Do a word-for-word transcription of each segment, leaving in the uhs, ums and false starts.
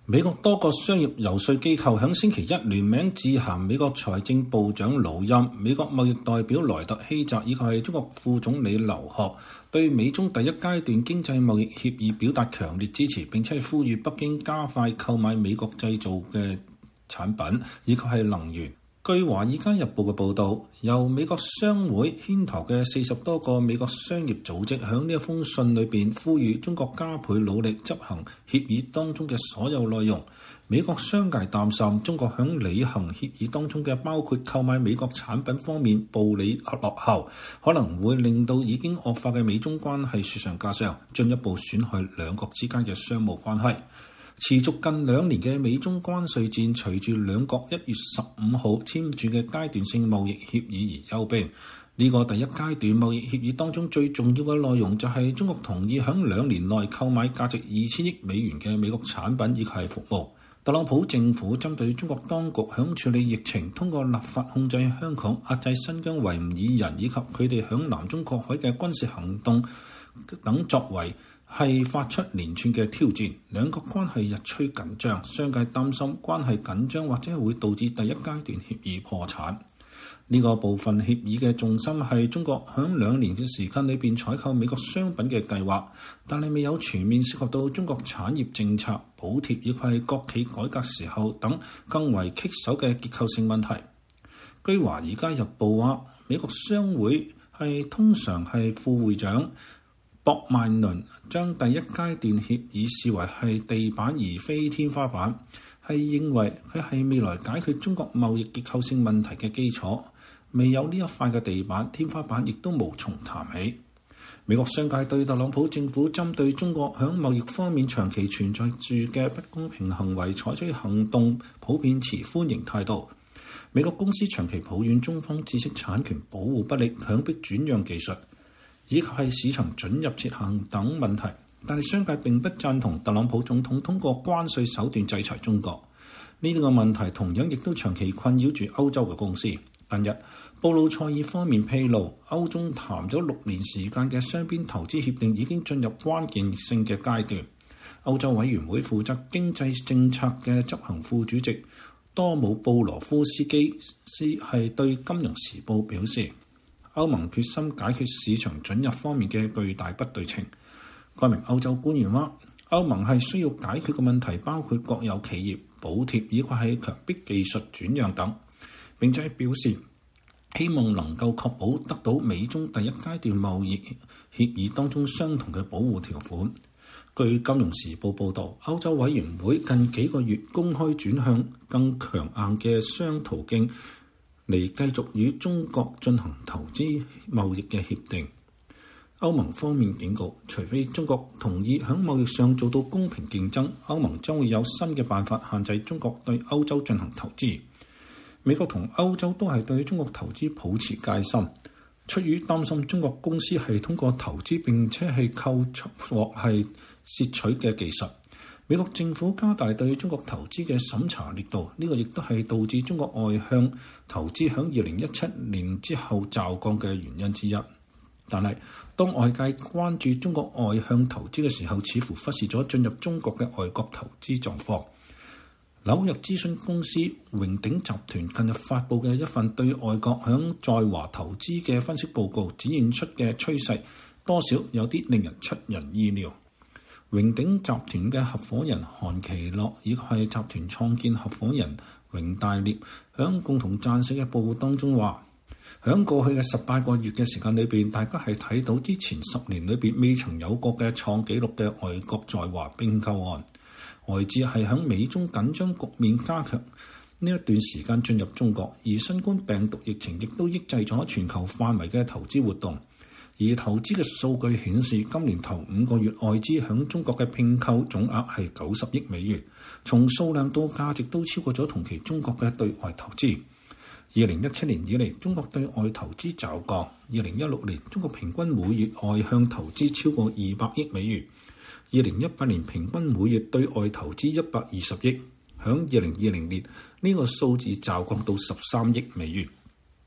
美國多個商業游說機構響星期一聯名致函美國財政部長魯欽、美國貿易代表萊特希澤以及係中國副總理劉鶴，對美中第一階段經濟貿易協議表達強烈支持，並且係呼籲北京加快購買美國製造嘅產品以及係能源。據《華爾街日報》嘅報導，由美國商會牽頭嘅四十多個美國商業組織喺呢一封信裏邊呼籲中國加倍努力執行協議當中嘅所有內容。美國商界擔心中國喺履行協議當中嘅包括購買美國產品方面步履落後，可能會令到已經惡化嘅美中關係雪上加霜，進一步損害兩國之間嘅商務關係。持續近兩年嘅美中關稅戰，隨住兩國一月十五號簽署嘅階段性貿易協議而休兵。呢個第一階段貿易協議當中最重要嘅內容就係中國同意喺兩年內購買價值二千億美元嘅美國產品以及係服務。特朗普政府針對中國當局響處理疫情、通過立法控制香港、壓制新疆維吾爾人以及佢哋響南中國海嘅軍事行動等作為，係發出連串嘅挑戰，兩國關係日趨緊張，商界擔心關係緊張或者係會導致第一階段協議破產。呢、這個部分協議嘅重心係中國響兩年嘅時間裏邊採購美國商品嘅計劃，但係未有全面涉及到中國產業政策、補貼以及係國企改革時候等更為棘手嘅結構性問題。據《華爾街日報》話，美國商會係通常係副會長博曼倫將第一階段協議視為係地板而非天花板，係認為佢係未來解決中國貿易結構性問題嘅基礎。未有呢一塊嘅地板，天花板亦都無從談起。美國商界對特朗普政府針對中國響貿易方面長期存在住嘅不公平行為採取行動，普遍持歡迎態度。美國公司長期抱怨中方知識產權保護不力、強迫轉讓技術，以及係市場准入設限等問題，但係商界並不贊同特朗普總統通過關稅手段制裁中國。呢個問題同樣亦都長期困擾住歐洲嘅公司。近日，布魯塞爾方面披露，歐中談咗六年時間嘅雙邊投資協定已經進入關鍵性嘅階段。歐洲委員會負責經濟政策嘅執行副主席多姆布羅夫斯基斯係對《金融時報》表示，歐盟決心解決市場准入方面嘅巨大不對稱。該名歐洲官員話，歐盟係需要解決嘅問題包括國有企業補貼以及係強迫技術轉讓等，並且表示希望能夠確保得到美中第一階段貿易協議當中相同嘅保護條款。據《金融時報》報導，歐洲委員會近幾個月公開轉向更強硬嘅商途徑嚟繼續與中國進行投資貿易嘅協定。歐盟方面警告，除非中國同意喺貿易上做到公平競爭，歐盟將會有新嘅辦法限制中國對歐洲進行投資。美國同歐洲都係對中國投資保持戒心，出於擔心中國公司係通過投資並且係購獲係竊取嘅技術。美國政府加大對中國投資嘅審查力度，呢、這個亦都係導致中國外向投資響二零一七年之後驟降嘅原因之一。但係當外界關注中國外向投資嘅時候，似乎忽視咗進入中國嘅外國投資狀況。紐約諮詢公司榮鼎集團近日發布嘅一份對外國響在華投資嘅分析報告，展現出嘅趨勢多少有啲令人出人意料。榮鼎集團嘅合夥人韓其樂以及係集團創建合夥人榮大烈響共同撰寫嘅報告當中話，響過去嘅十八個月嘅時間裏邊，大家係睇到之前十年裏邊未曾有過嘅創紀錄嘅外國在華併購案。外資係響美中緊張局面加強呢一段時間進入中國，而新冠病毒疫情亦都抑制咗全球範圍嘅投資活動。而投資嘅數據顯示，今年頭五個月外資響中國嘅併購總額係九十億美元，從數量到價值都超過咗同期中國嘅對外投資。二零一七年以嚟，中國對外投資驟降。二零一六年，中國平均每月外向投資超過二百億美元。二零一八年平均每月對外投資一百二十億，響二零二零年呢個數字驟降到十三億美元。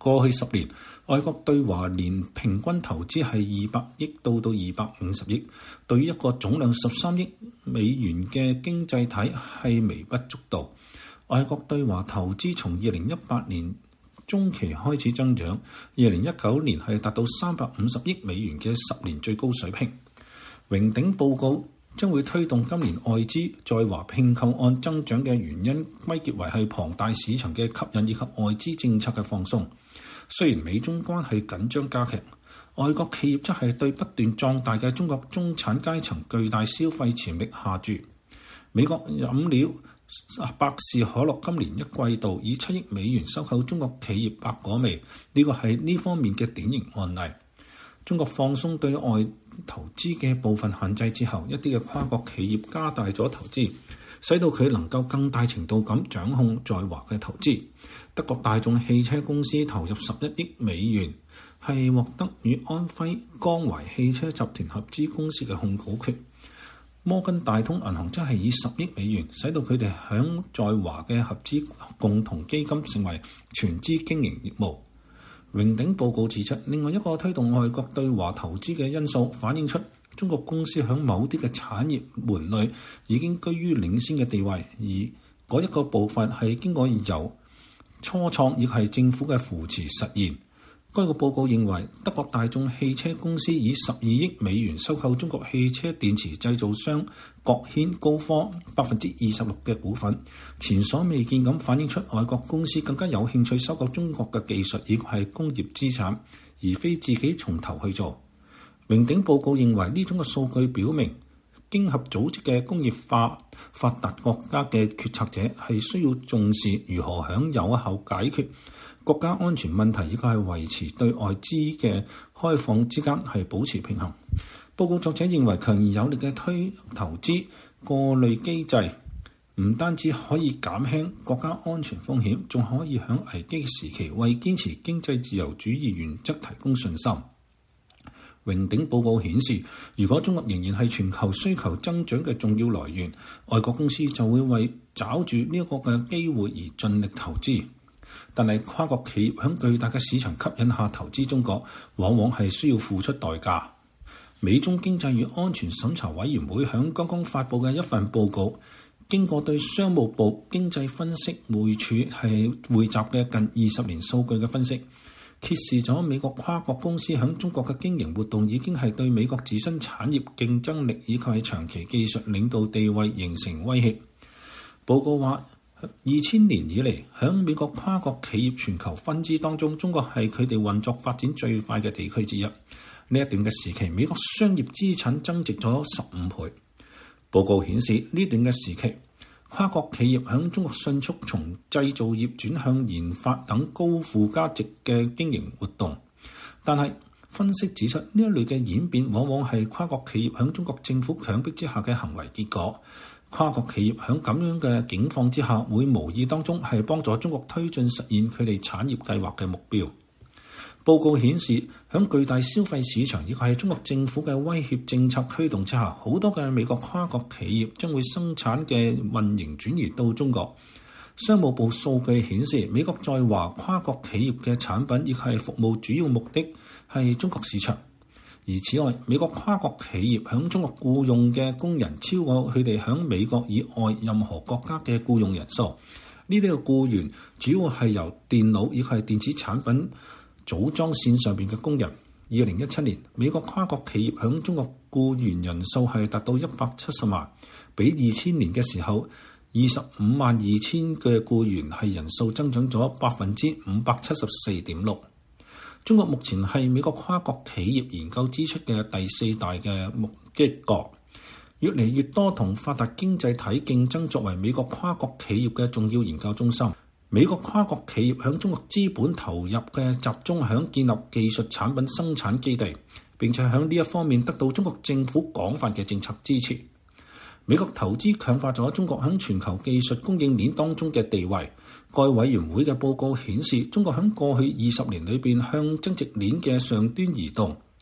過去十年，外國對華年平均投資係二百億到到二百五十億，對於一個總量十三億美元嘅經濟體係微不足道。外國對華投資從二零一八年中期開始增長，二零一九年係達到三百五十億美元嘅十年最高水平。榮鼎報告將會推動今年外資在華併購案增長嘅原因歸結為係龐大市場嘅吸引以及外資政策嘅放鬆。雖然美中關係緊張加劇，外國企業則係對不斷壯大嘅中國中產階層巨大消費潛力下注。美國飲料百事可樂今年一季度以七億美元收購中國企業百果味，呢個係呢方面嘅典型案例。中國放鬆對外投資嘅部分限制之後，一啲嘅跨國企業加大咗投資，使到佢能夠更大程度咁掌控在華嘅投資。德國大眾汽車公司投入十一億美元，係獲得與安徽江淮汽車集團合資公司嘅控股權。摩根大通銀行則係以十億美元，使到佢哋響在華嘅合資共同基金成為全資經營業務。榮鼎報告指出，另外一個推動外國對華投資嘅因素，反映出中國公司響某啲嘅產業門類已經居於領先嘅地位，而嗰一個部分係經過由初創亦係政府嘅扶持實現。該個報告認為，德國大眾汽車公司以十二億美元收購中國汽車電池製造商國軒高科百分之二十六嘅股份，前所未見咁反映出外國公司更加有興趣收購中國嘅技術以及係工業資產，而非自己從頭去做。榮鼎報告認為呢種嘅數據表明，經合組織嘅工業化發達國家嘅決策者係需要重視如何響有效解決國家安全問題，以及係維持對外資嘅開放之間係保持平衡。報告作者認為，強而有力嘅推投資過濾機制唔單止可以減輕國家安全風險，仲可以喺危機時期為堅持經濟自由主義原則提供信心。榮鼎報告顯示，如果中國仍然係全球需求增長嘅重要來源，外國公司就會為抓住呢一個嘅機會而盡力投資。但係跨國企業喺巨大嘅市場吸引下投資中國，往往係需要付出代價。美中經濟與安全審查委員會喺剛剛發布嘅一份報告，經過對商務部經濟分析會處係匯集嘅近二十年數據嘅分析，揭示咗美國跨國公司喺中國嘅經營活動已經係對美國自身產業競爭力以及係長期技術領導地位形成威脅。報告話，二千年以嚟，喺美國跨國企業全球分支當中，中國係佢哋運作發展最快嘅地區之一。呢一段嘅時期，美國商業資產增值咗十五倍。報告顯示，呢段嘅時期，跨國企業喺中國迅速從製造業轉向研發等高附加值嘅經營活動。但係分析指出，呢一類嘅演變往往係跨國企業喺中國政府強迫之下嘅行為結果。跨國企業喺咁樣嘅境況之下，會無意當中係幫助中國推進實現佢哋產業計劃嘅目標。報告顯示，喺巨大消費市場以及係中國政府嘅威脅政策驅動之下，好多嘅美國跨國企業將會生產嘅運營轉移到中國。商務部數據顯示，美國在華跨國企業嘅產品以及係服務主要目的係中國市場。而此外，美國跨國企業喺中國僱用嘅工人超過佢哋喺美國以外任何國家嘅僱用人數。呢啲嘅僱員主要係由電腦以及係電子產品組裝線上邊嘅工人。二零一七年，美國跨國企業喺中國僱員人數係達到一百七十萬，比二千年嘅時候二十五萬二千嘅僱員係人數增長咗百分之五百七十四點六。中國目前係美國跨國企業研究支出嘅第四大嘅目擊國，越嚟越多同發達經濟體競爭作為美國跨國企業嘅重要研究中心。美國跨國企業響中國資本投入嘅集中響建立技術產品生產基地，並且響呢一方面得到中國政府廣泛嘅政策支持。美國投資強化咗中國響全球技術供應鏈當中嘅地位。該委員會嘅報告顯示，中國喺過去二十年裏邊向增值鏈嘅上端移動。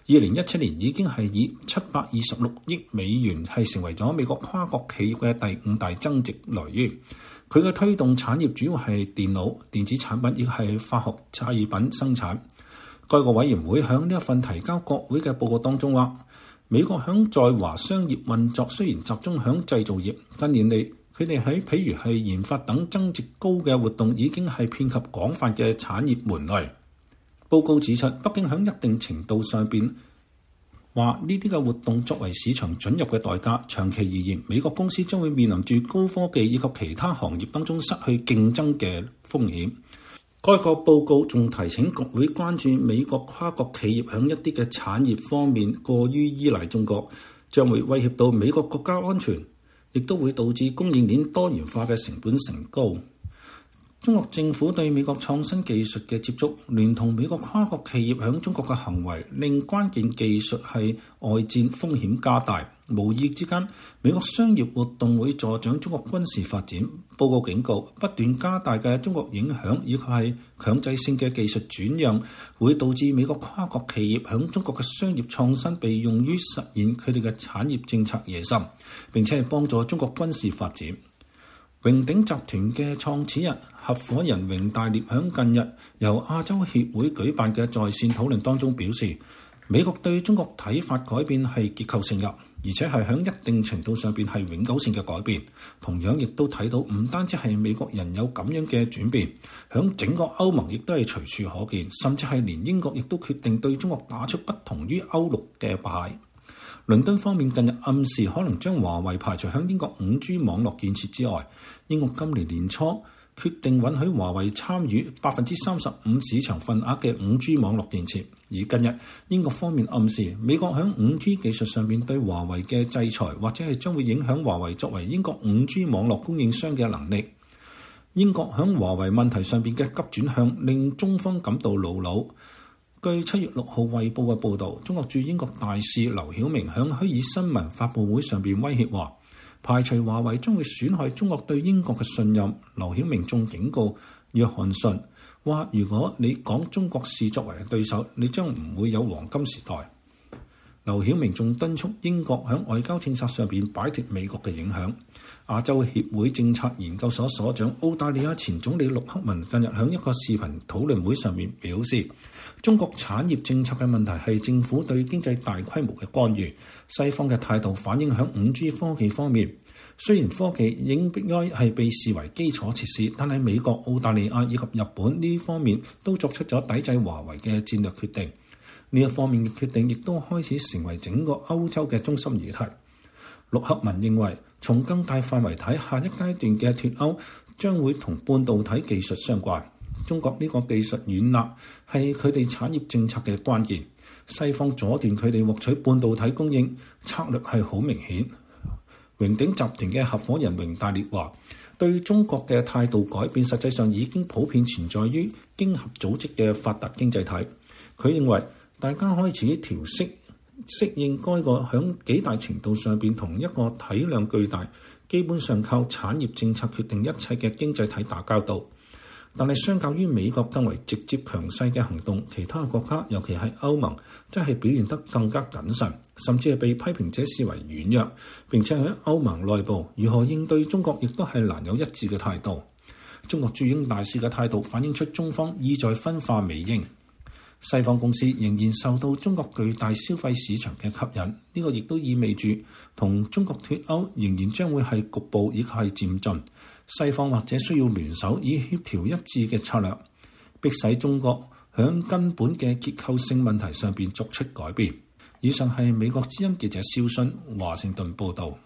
二零一七年已經係以七百二十六億美元係成為咗美國跨國企業嘅第五大增值來源。佢嘅推動產業主要係電腦、電子產品，亦係化學製品生產。該個委員會喺呢一份提交國會嘅報告當中話，美國響在華商業運作雖然集中響製造業，近年嚟佢哋喺譬如係研發等增值高嘅活動已經係遍及廣泛嘅產業門類。報告指出，北京喺一定程度上邊話呢啲嘅活動作為市場准入嘅代價，長期而言，美國公司將會面臨住高科技以及其他行業當中失去競爭嘅風險。該個報告仲提醒國會關注美國跨國企業喺一啲嘅產業方面過於依賴中國，將會威脅到美國國家安全，亦都會導致供應鏈多元化嘅成本升高。中國政府對美國創新技術嘅接觸，聯同美國跨國企業響中國嘅行為，令關鍵技術係外戰風險加大。無意之間，美國商業活動會助長中國軍事發展。報告警告，不斷加大嘅中國影響以及係強制性嘅技術轉讓，會導致美國跨國企業響中國嘅商業創新被用於實現佢哋嘅產業政策野心，並且係幫助中國軍事發展。榮鼎集團嘅創始人、合夥人榮大烈響近日由亞洲協會舉辦嘅在線討論當中表示，美國對中國睇法改變係結構性嘅，而且係響一定程度上邊係永久性嘅改變。同樣亦都睇到唔單止係美國人有咁樣嘅轉變，響整個歐盟亦都係隨處可見，甚至係連英國亦都決定對中國打出不同於歐陸嘅牌。倫敦方面近日暗示可能將華為排除響英國五 G 網絡建設之外。英國今年年初決定允許華為參與百分之三十五市場份額嘅五 G 網絡建設，而近日英國方面暗示美國響五 G 技術上面對華為嘅制裁，或者係將會影響華為作為英國五 G 網絡供應商嘅能力。英國響華為問題上邊嘅急轉向令中方感到惱惱。據七月六號衛報嘅報導，中國駐英國大使劉曉明響虛擬新聞發佈會上邊威脅話，排除華為將會損害中國對英國嘅信任。劉曉明仲警告約翰遜話，如果你講中國視作為對手，你將唔會有黃金時代。劉曉明仲敦促英國喺外交政策上邊擺脫美國嘅影響。亞洲協會政策研究所所長澳大利亞前總理陸克文近日喺一個視頻討論會上面表示，中國產業政策嘅問題係政府對經濟大規模嘅干預，西方嘅態度反映響五 G 科技方面。雖然科技應該係被視為基礎設施，但係美國、澳大利亞以及日本呢方面都作出咗抵制華為嘅戰略決定。呢一方面嘅決定亦都開始成為整個歐洲嘅中心議題。陸克文認為，從更大範圍睇，下一階段嘅脫歐將會同半導體技術相關。中國呢個技術軟肋係佢哋產業政策嘅關鍵。西方阻斷佢哋獲取半導體供應策略係好明顯。榮鼎集團嘅合夥人榮大烈話，對中國嘅態度改變實際上已經普遍存在於經合組織嘅發達經濟體。佢認為大家開始調適適應該個響幾大程度上邊同一個體量巨大、基本上靠產業政策決定一切嘅經濟體打交道。但係相較於美國更為直接強勢嘅行動，其他國家尤其係歐盟真係表現得更加謹慎，甚至係被批評者視為軟弱。並且喺歐盟內部如何應對中國亦都係難有一致嘅態度。中國駐英大使嘅態度反映出中方意在分化美英。西方公司仍然受到中國巨大消費市場嘅吸引，呢、這個亦都意味住同中國脫歐仍然將會係局部以及係漸進。西方或者需要聯手以協調一致嘅策略，迫使中國響根本嘅結構性問題上邊作出改變。以上係美國之音記者肖迅華盛頓報導。